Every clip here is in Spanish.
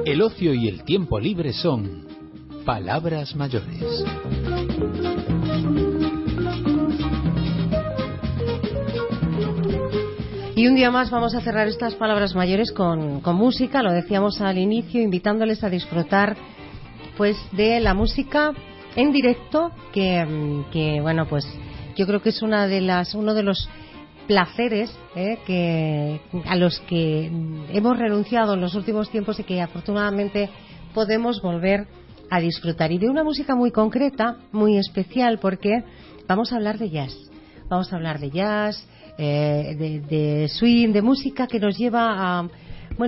El ocio y el tiempo libre son palabras mayores. Y un día más vamos a cerrar estas palabras mayores con música, lo decíamos al inicio, invitándoles a disfrutar pues de la música en directo, que bueno, pues yo creo que es uno de los placeres a los que hemos renunciado en los últimos tiempos y que afortunadamente podemos volver a disfrutar. Y de una música muy concreta, muy especial, porque vamos a hablar de jazz. Vamos a hablar de jazz, de swing, de música que nos lleva a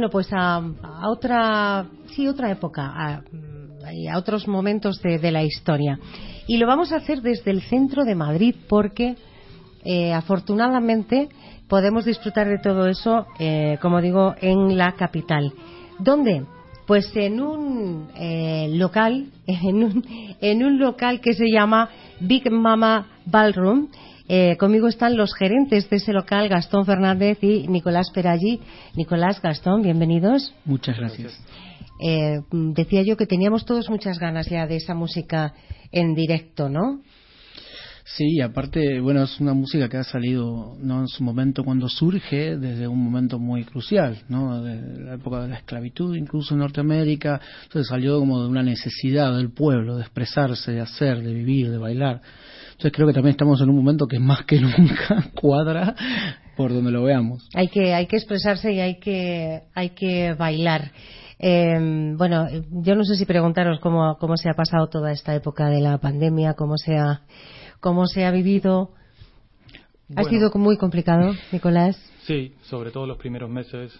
otra época, a otros momentos de la historia. Y lo vamos a hacer desde el centro de Madrid porque afortunadamente podemos disfrutar de todo eso, como digo, en la capital. ¿Dónde? Pues en un local, en un local que se llama Big Mama Ballroom. Conmigo están los gerentes de ese local, Gastón Fernández y Nicolás Peralli. Nicolás, Gastón, bienvenidos. Muchas gracias. Decía yo que teníamos todos muchas ganas ya de esa música en directo, ¿no? Sí, aparte, bueno, es una música que ha salido, ¿no?, en su momento cuando surge, desde un momento muy crucial, ¿no?, de la época de la esclavitud, incluso en Norteamérica. Entonces salió como de una necesidad del pueblo de expresarse, de hacer, de vivir, de bailar. Entonces creo que también estamos en un momento que más que nunca cuadra por donde lo veamos. Hay que expresarse y hay que bailar. Bueno, yo no sé si preguntaros cómo se ha pasado toda esta época de la pandemia, cómo se ha vivido. ¿Ha sido muy complicado, Nicolás? Sí, sobre todo los primeros meses.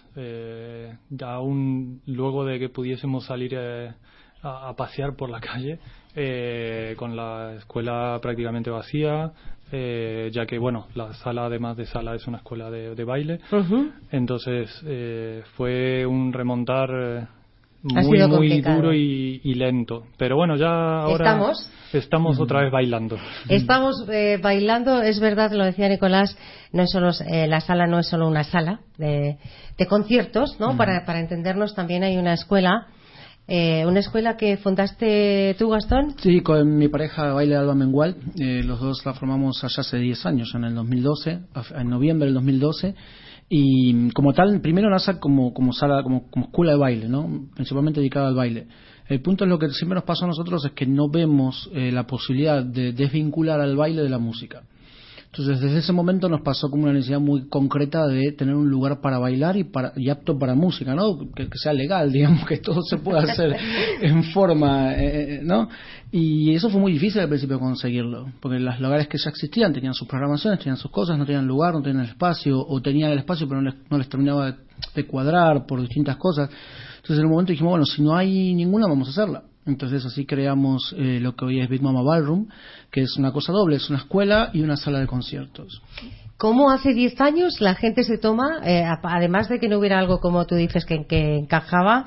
Aún luego de que pudiésemos salir a pasear por la calle, con la escuela prácticamente vacía, ya que, bueno, la sala, además de sala, es una escuela de baile. Uh-huh. Entonces, fue un remontar muy duro y lento. Pero bueno, ya ahora estamos otra vez bailando. Estamos bailando, es verdad, lo decía Nicolás, no es solo, la sala no es solo una sala de conciertos, ¿no? Uh-huh. Para entendernos, también hay una escuela. ¿Una escuela que fundaste tú, Gastón? Sí, con mi pareja de baile, Alba Mengual. Los dos la formamos allá hace 10 años, en el 2012, en noviembre del 2012. Y como tal, primero nace como sala, como escuela de baile, ¿no?, principalmente dedicada al baile. El punto es, lo que siempre nos pasa a nosotros es que no vemos la posibilidad de desvincular al baile de la música. Entonces, desde ese momento nos pasó como una necesidad muy concreta de tener un lugar para bailar y apto para música, ¿no? Que sea legal, digamos, que todo se pueda hacer en forma, ¿no? Y eso fue muy difícil al principio conseguirlo, porque los lugares que ya existían tenían sus programaciones, tenían sus cosas, no tenían lugar, no tenían el espacio, o tenían el espacio pero no les terminaba de cuadrar por distintas cosas. Entonces, en un momento dijimos, bueno, si no hay ninguna, vamos a hacerla. Entonces así creamos lo que hoy es Big Mama Ballroom, que es una cosa doble, es una escuela y una sala de conciertos. ¿Cómo hace 10 años la gente se toma, además de que no hubiera algo como tú dices que encajaba,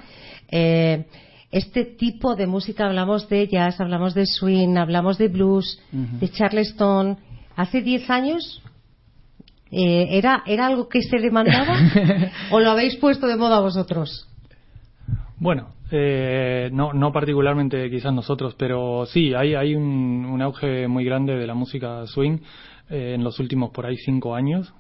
este tipo de música? Hablamos de jazz, hablamos de swing, hablamos de blues, uh-huh, de charleston. ¿Hace 10 años era algo que se demandaba o lo habéis puesto de moda vosotros? Bueno, no particularmente quizás nosotros, pero sí, hay un auge muy grande de la música swing en los últimos por ahí 5 años,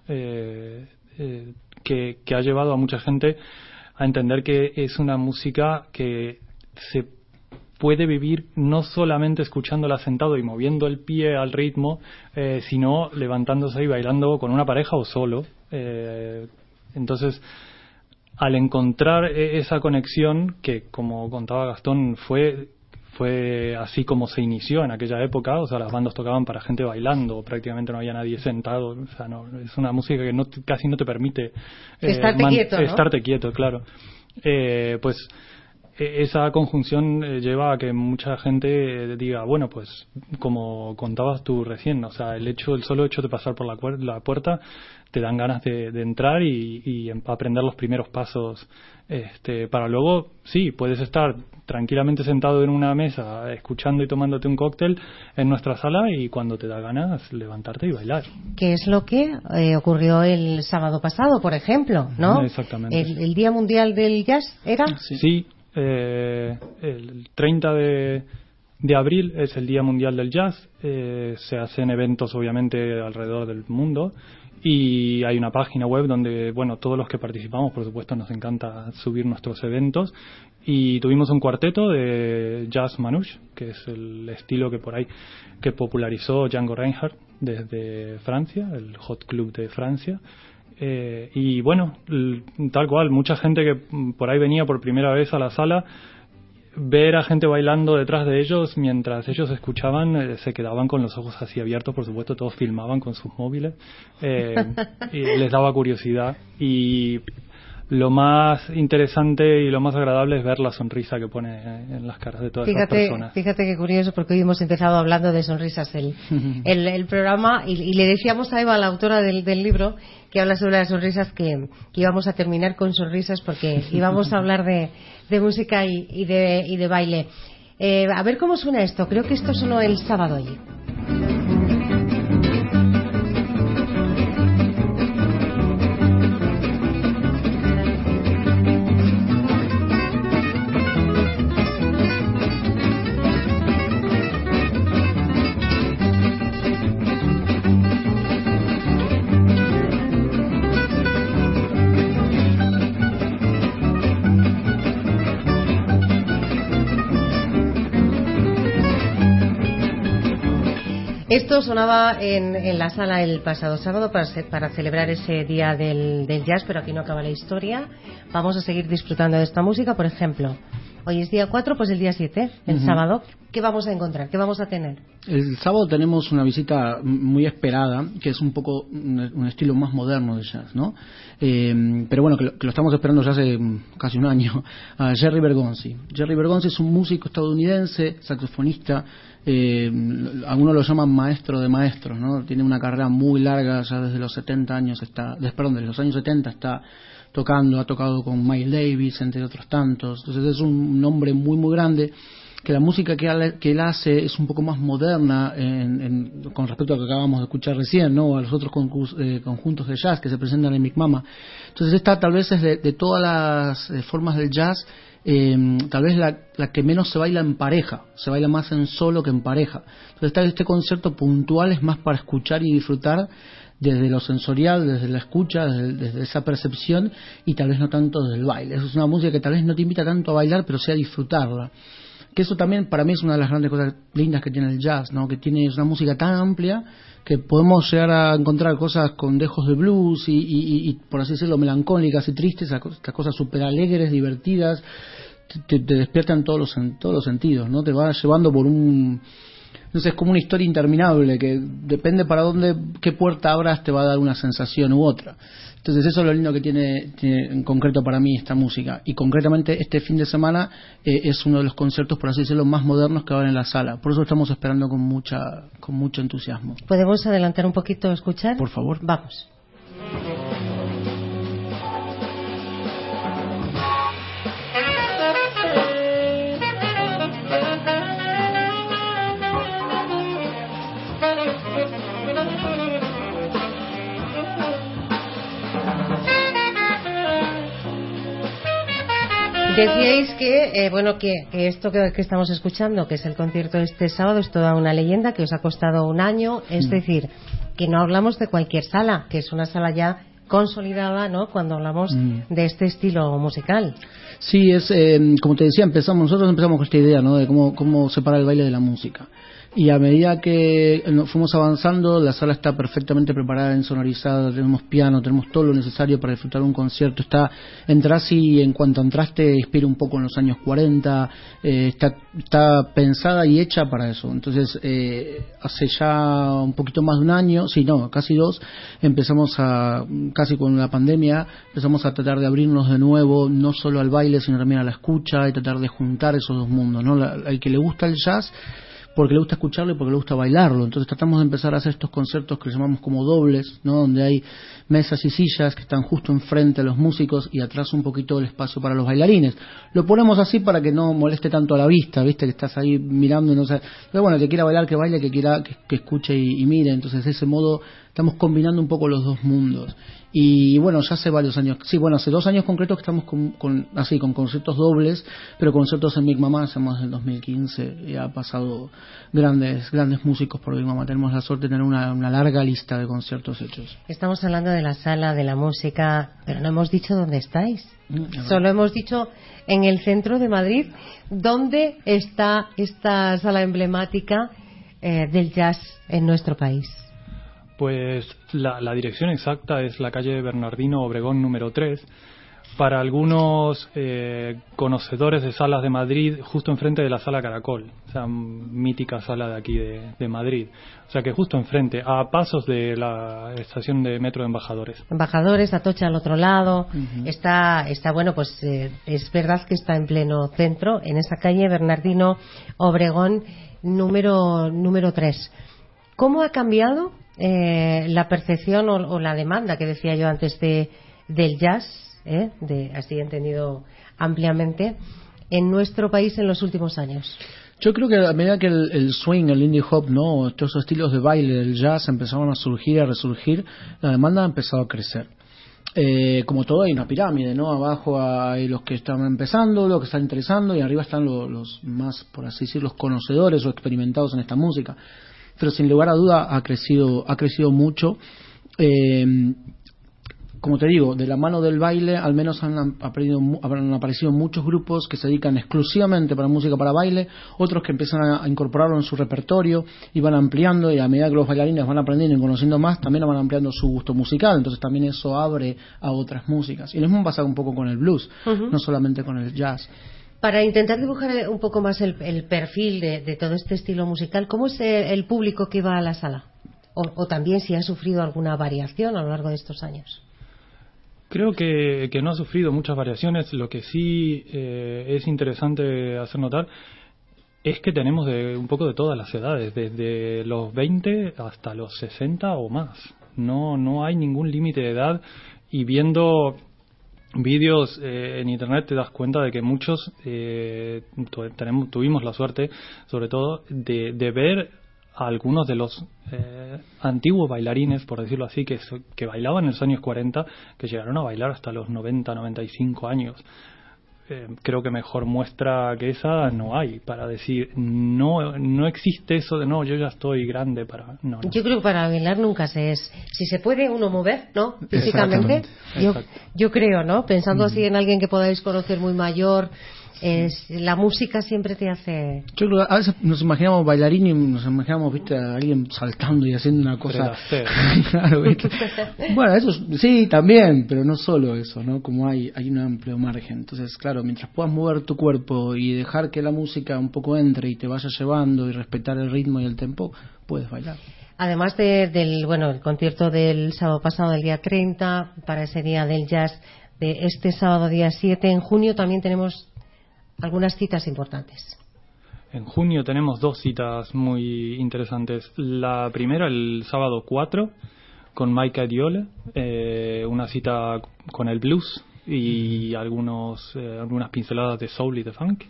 que ha llevado a mucha gente a entender que es una música que se puede vivir no solamente escuchándola sentado y moviendo el pie al ritmo, sino levantándose y bailando con una pareja o solo. Entonces, al encontrar esa conexión, que como contaba Gastón, fue así como se inició en aquella época. O sea, las bandas tocaban para gente bailando, prácticamente no había nadie sentado. O sea, no, es una música que casi no te permite estarte quieto, claro. Pues esa conjunción lleva a que mucha gente diga, bueno, pues como contabas tú recién, o sea, el solo hecho de pasar por la puerta te dan ganas de entrar y aprender los primeros pasos, para luego, sí, puedes estar tranquilamente sentado en una mesa escuchando y tomándote un cóctel en nuestra sala, y cuando te da ganas levantarte y bailar. Que es lo que ocurrió el sábado pasado, por ejemplo, ¿no? Exactamente. El Día Mundial del Jazz, ¿era? Sí. El 30 de abril es el Día Mundial del Jazz. Se hacen eventos obviamente alrededor del mundo y hay una página web donde, bueno, todos los que participamos, por supuesto, nos encanta subir nuestros eventos, y tuvimos un cuarteto de jazz manouche, que es el estilo que popularizó Django Reinhardt desde Francia, el Hot Club de Francia. Y bueno, tal cual, mucha gente que por ahí venía por primera vez a la sala, ver a gente bailando detrás de ellos mientras ellos escuchaban, se quedaban con los ojos así abiertos, por supuesto, todos filmaban con sus móviles, y les daba curiosidad, y lo más interesante y lo más agradable es ver la sonrisa que pone en las caras de todas esas personas. Fíjate qué curioso, porque hoy hemos empezado hablando de sonrisas el programa, y le decíamos a Eva, la autora del libro, que habla sobre las sonrisas, que íbamos a terminar con sonrisas, porque íbamos a hablar de música y de baile. A ver cómo suena esto. Creo que esto sonó el sábado allí. Esto sonaba en la sala el pasado sábado para celebrar ese día del jazz, pero aquí no acaba la historia. Vamos a seguir disfrutando de esta música. Por ejemplo, hoy es día 4, pues el día 7, el sábado, ¿qué vamos a encontrar? ¿Qué vamos a tener? El sábado tenemos una visita muy esperada, que es un poco un estilo más moderno de jazz, ¿no? Pero bueno, que lo estamos esperando ya hace casi un año, a Jerry Bergonzi. Jerry Bergonzi es un músico estadounidense, saxofonista, algunos lo llaman maestro de maestros, ¿no? Tiene una carrera muy larga, ya desde los 70 años desde los años 70 está tocando, ha tocado con Miles Davis, entre otros tantos. Entonces es un hombre muy muy grande, que la música que él hace es un poco más moderna con respecto a lo que acabamos de escuchar recién, ¿no? A los otros conjuntos de jazz que se presentan en Big Mama. Entonces esta tal vez es de todas las formas del jazz, tal vez la que menos se baila en pareja, se baila más en solo que en pareja. Entonces este concierto puntual es más para escuchar y disfrutar desde lo sensorial, desde la escucha, desde esa percepción, y tal vez no tanto desde el baile. Es una música que tal vez no te invita tanto a bailar, pero sí a disfrutarla. Que eso también para mí es una de las grandes cosas lindas que tiene el jazz, ¿no? Que tiene una música tan amplia que podemos llegar a encontrar cosas con dejos de blues y por así decirlo, melancólicas y tristes, estas cosas súper alegres, divertidas, te despiertan en todos los sentidos, ¿no? Te va llevando por entonces es como una historia interminable que depende para qué puerta abras, te va a dar una sensación u otra. Entonces eso es lo lindo que tiene en concreto para mí esta música. Y concretamente este fin de semana es uno de los conciertos, por así decirlo, más modernos que va a haber en la sala. Por eso estamos esperando con mucho entusiasmo. ¿Podemos adelantar un poquito a escuchar? Por favor. Vamos. Decíais que esto que estamos escuchando, que es el concierto de este sábado, es toda una leyenda que os ha costado un año, es decir, que no hablamos de cualquier sala, que es una sala ya consolidada, ¿no? Cuando hablamos de este estilo musical. Sí, es como te decía, nosotros empezamos con esta idea, ¿no? De cómo separar el baile de la música. Y a medida que fuimos avanzando, la sala está perfectamente preparada, insonorizada, tenemos piano, tenemos todo lo necesario para disfrutar un concierto. Entrás y en cuanto entraste inspira un poco en los años 40, está pensada y hecha para eso. Entonces, hace ya un poquito más de un año, casi 2, casi con la pandemia, empezamos a tratar de abrirnos de nuevo, no solo al baile, sino también a la escucha, y tratar de juntar esos dos mundos, ¿no? Al que le gusta el jazz, porque le gusta escucharlo y porque le gusta bailarlo. Entonces tratamos de empezar a hacer estos conciertos que llamamos como dobles, ¿no? Donde hay mesas y sillas que están justo enfrente a los músicos y atrás un poquito el espacio para los bailarines. Lo ponemos así para que no moleste tanto a la vista, viste, que estás ahí mirando y no sé. Pero bueno, que quiera bailar, que baile, que quiera que escuche y mire. Entonces de ese modo estamos combinando un poco los dos mundos. Y bueno, ya hace varios años, sí, bueno, hace 2 años concretos que estamos con conciertos dobles, pero conciertos en Big Mama, hacemos desde el 2015, y ha pasado grandes músicos por Big Mama. Tenemos la suerte de tener una larga lista de conciertos hechos. Estamos hablando de la Sala de la Música, pero no hemos dicho dónde estáis. Solo hemos dicho en el centro de Madrid. ¿Dónde está esta sala emblemática del jazz en nuestro país? Pues la dirección exacta es la calle Bernardino Obregón número 3. Para algunos conocedores de salas de Madrid, justo enfrente de la Sala Caracol, o sea, mítica sala de aquí de Madrid. O sea que justo enfrente, a pasos de la estación de metro de Embajadores. Embajadores, Atocha al otro lado. Uh-huh. Está bueno, pues es verdad que está en pleno centro, en esa calle Bernardino Obregón número 3. ¿Cómo ha cambiado la percepción o la demanda que decía yo antes del jazz, así entendido ampliamente, en nuestro país en los últimos años? Yo creo que a medida que el swing, el indie hop, ¿no?, estos estilos de baile del jazz empezaron a surgir y a resurgir, la demanda ha empezado a crecer. Como todo hay una pirámide, ¿no? Abajo hay los que están empezando, los que están interesando, y arriba están los más, por así decirlo, los conocedores o experimentados en esta música. Pero sin lugar a duda ha crecido mucho. Como te digo, de la mano del baile, al menos habrán aparecido muchos grupos que se dedican exclusivamente para música para baile, otros que empiezan a incorporarlo en su repertorio y van ampliando, y a medida que los bailarines van aprendiendo y conociendo más, también van ampliando su gusto musical. Entonces también eso abre a otras músicas. Y lo mismo pasa un poco con el blues, no solamente con el jazz. Para intentar dibujar un poco más el perfil de todo este estilo musical, ¿cómo es el público que va a la sala? O también si ha sufrido alguna variación a lo largo de estos años. Creo que no ha sufrido muchas variaciones. Lo que sí es interesante hacer notar es que tenemos un poco de todas las edades, desde los 20 hasta los 60 o más. No hay ningún límite de edad, y viendo vídeos en internet te das cuenta de que muchos tuvimos la suerte, sobre todo, de ver a algunos de los antiguos bailarines, por decirlo así, que bailaban en los años 40, que llegaron a bailar hasta los 90, 95 años. Creo que mejor muestra que esa no hay, para decir no existe eso de no, yo ya estoy grande para... No. Yo creo que para bailar nunca si se puede uno mover, ¿no?, físicamente. Yo creo, ¿no?, pensando así en alguien que podáis conocer muy mayor, la música siempre te hace... Yo creo que a veces nos imaginamos bailarín y nos imaginamos, viste, a alguien saltando y haciendo una cosa... Claro, ¿viste? Bueno, eso sí, también, pero no solo eso, ¿no? Como hay un amplio margen. Entonces, claro, mientras puedas mover tu cuerpo y dejar que la música un poco entre y te vaya llevando, y respetar el ritmo y el tempo, puedes bailar. Además del concierto del sábado pasado, del día 30, para ese día del jazz, de este sábado día 7, en junio también tenemos algunas citas importantes. En junio tenemos 2 citas muy interesantes. La primera, el sábado 4, con Mike Diole, una cita con el blues y algunas pinceladas de soul y de funk.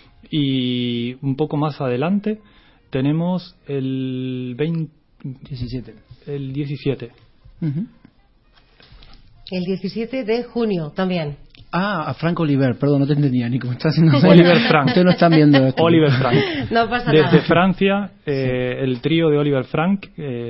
Y un poco más adelante tenemos el 17. El 17. Uh-huh. El 17 de junio también. A Frank Oliver, perdón, no te entendía, Nico. Estás haciendo Oliver Frank. Ustedes no están viendo esto. Oliver Frank. No pasa nada. Desde nada. Francia, el trío de Oliver Frank,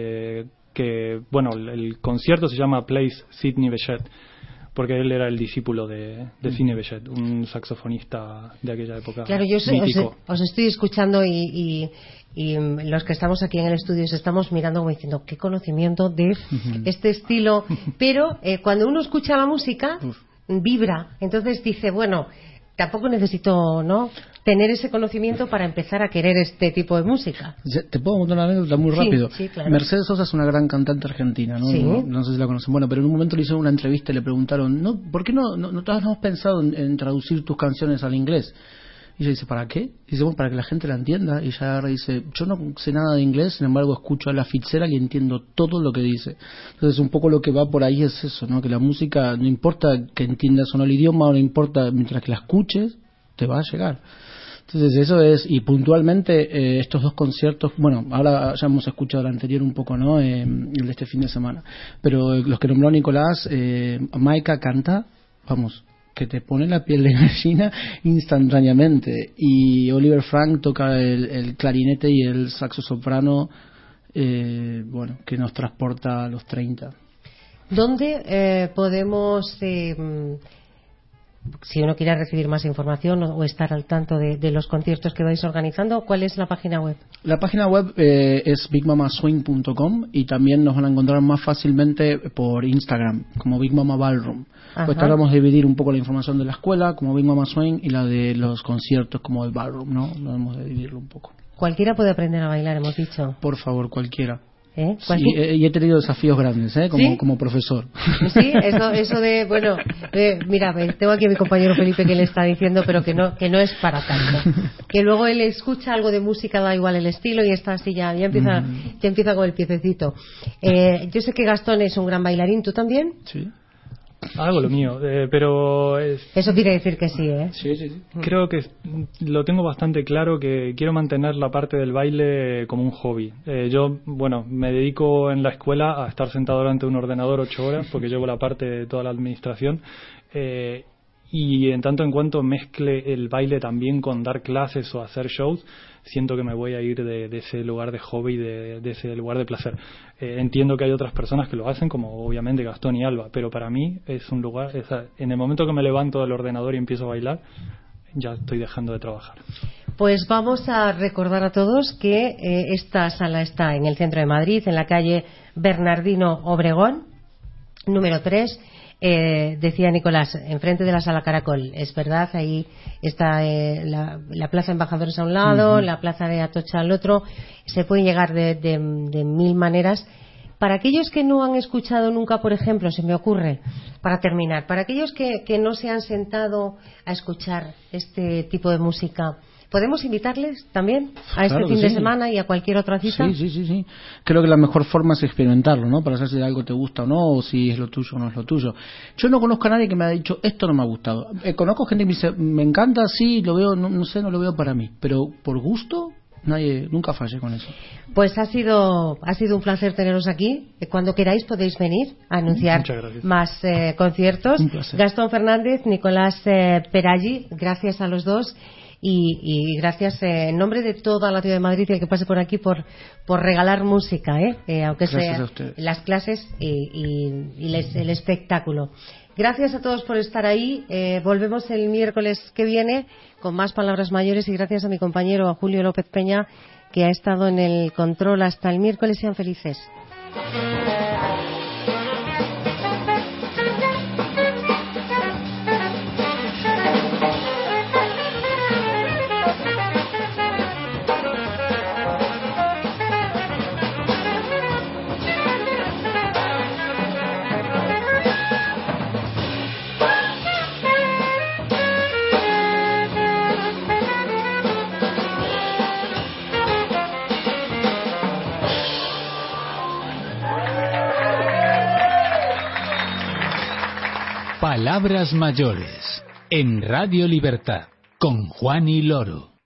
que, bueno, el concierto se llama Place Sidney Bechet, porque él era el discípulo de Sidney Bechet, un saxofonista de aquella época. Claro, yo mítico. os estoy escuchando y los que estamos aquí en el estudio os estamos mirando como diciendo qué conocimiento de este estilo, pero cuando uno escucha la música vibra, entonces dice, bueno, tampoco necesito, ¿no?, tener ese conocimiento para empezar a querer este tipo de música. Te puedo contar una anécdota muy rápido. Sí, claro. Mercedes Sosa es una gran cantante argentina, ¿no? Sí. No sé si la conocen. Bueno, pero en un momento le hicieron una entrevista y le preguntaron, ¿por qué no has pensado en traducir tus canciones al inglés? Y ella dice, ¿para qué? Y dice, bueno, para que la gente la entienda. Y ella agarra y dice, yo no sé nada de inglés, sin embargo escucho a la Fitzgerald y entiendo todo lo que dice. Entonces un poco lo que va por ahí es eso, ¿no? Que la música, no importa que entiendas o no el idioma, no importa, mientras que la escuches, te va a llegar. Entonces eso es, y puntualmente estos dos conciertos, bueno, ahora ya hemos escuchado el anterior un poco, ¿no? El de este fin de semana, pero los que nombró Nicolás, Maika canta, vamos, que te pone la piel de gallina instantáneamente, y Oliver Frank toca el clarinete y el saxo soprano, bueno, que nos transporta a los 30. ¿Dónde podemos, si uno quiere recibir más información o estar al tanto de los conciertos que vais organizando, cuál es la página web? La página web es bigmamaswing.com, y también nos van a encontrar más fácilmente por Instagram, como Big Mama Ballroom. Pues tratamos de dividir un poco la información de la escuela, como Big Mama Swing, y la de los conciertos, como el Ballroom, ¿no? Debemos de dividirlo un poco. Cualquiera puede aprender a bailar, hemos dicho. Por favor, cualquiera. Sí, y he tenido desafíos grandes, como profesor. Sí, eso de, bueno, mira, tengo aquí a mi compañero Felipe que le está diciendo, pero que no es para tanto. Que luego él escucha algo de música, da igual el estilo, y está así, ya empieza con el piececito. Yo sé que Gastón es un gran bailarín, ¿tú también? Sí. Hago lo mío, pero eso quiere decir que sí, ¿eh? Sí. Creo que lo tengo bastante claro, que quiero mantener la parte del baile como un hobby. Yo, bueno, me dedico en la escuela a estar sentado delante de un ordenador 8 horas, porque llevo la parte de toda la administración, y en tanto en cuanto mezcle el baile también con dar clases o hacer shows, siento que me voy a ir de ese lugar de hobby, de ese lugar de placer. Entiendo que hay otras personas que lo hacen, como obviamente Gastón y Alba, pero para mí es un lugar, en el momento que me levanto del ordenador y empiezo a bailar, ya estoy dejando de trabajar. Pues vamos a recordar a todos que esta sala está en el centro de Madrid, en la calle Bernardino Obregón, número 3. Decía Nicolás, enfrente de la sala Caracol, es verdad, ahí está la plaza Embajadores a un lado, la plaza de Atocha al otro. Se puede llegar de mil maneras. Para aquellos que no han escuchado nunca, por ejemplo, se me ocurre, para terminar, para aquellos que no se han sentado a escuchar este tipo de música, ¿podemos invitarles también a este fin de semana y a cualquier otra cita? Sí. Creo que la mejor forma es experimentarlo, ¿no? Para saber si algo te gusta o no, o si es lo tuyo o no es lo tuyo. Yo no conozco a nadie que me haya dicho, esto no me ha gustado. Conozco gente que me dice, me encanta, sí, lo veo, no sé, no lo veo para mí. Pero por gusto, nunca fallé con eso. Pues ha sido un placer teneros aquí. Cuando queráis podéis venir a anunciar más conciertos. Gastón Fernández, Nicolás Peraggi, gracias a los dos. Y gracias en nombre de toda la ciudad de Madrid y el que pase por aquí por regalar música, aunque sea las clases y el espectáculo. Gracias a todos por estar ahí. Volvemos el miércoles que viene con más palabras mayores, y gracias a mi compañero a Julio López Peña, que ha estado en el control hasta el miércoles. Sean felices. Palabras mayores en Radio Libertad con Juan y Loro.